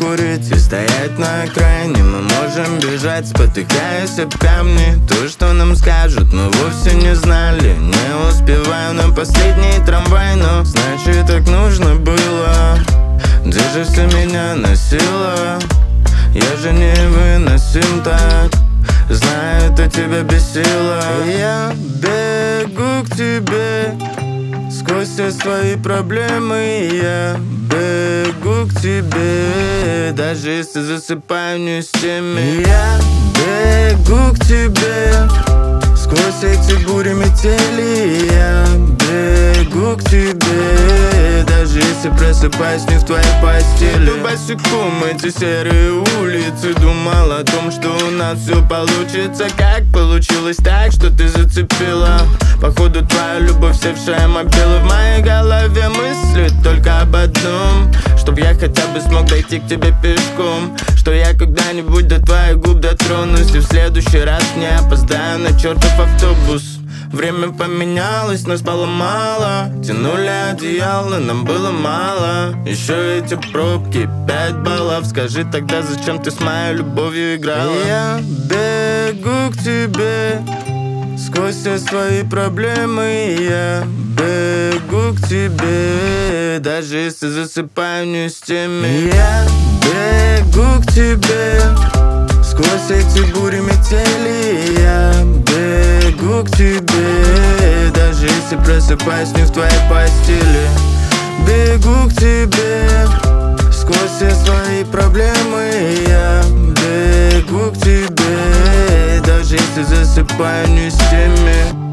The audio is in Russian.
курить и стоять на окраине. Мы можем бежать, спотыкаясь об камни. То, что нам скажут, мы вовсе не знали. Не успеваю на последний трамвай, но значит так нужно было. Где же все меня носило? Я же невыносим так. Знаю, это тебя бесило. Я бегу к тебе сквозь все свои проблемы. Я бегу к тебе, даже если засыпаю не с теми. Я бегу к тебе сквозь эти бури метели. Я бегу к тебе, даже если просыпаюсь не в твоей постели. Босиком эти серые улицы, думал о том, что у нас все получится. Как получилось так, что ты зацепила? Походу твоя любовь севшая мобила. В моей голове мысли только об одном: чтоб я хотя бы смог дойти к тебе пешком. Что я когда-нибудь до твоих губ дотронусь, и в следующий раз не опоздаю на чертов автобус. Время поменялось, нас стало мало. Тянули одеяло, нам было мало. Еще эти пробки, 5 баллов. Скажи тогда, зачем ты с моей любовью играла? Я бегу к тебе сквозь все свои проблемы. Я бегу к тебе, даже если засыпаю не с теми. Я бегу к тебе сквозь эти бури метели. Я бегу к тебе, даже если просыпаюсь не в твоей постели. Бегу к тебе сквозь все свои проблемы. Я бегу к тебе, даже если засыпаю не с теми.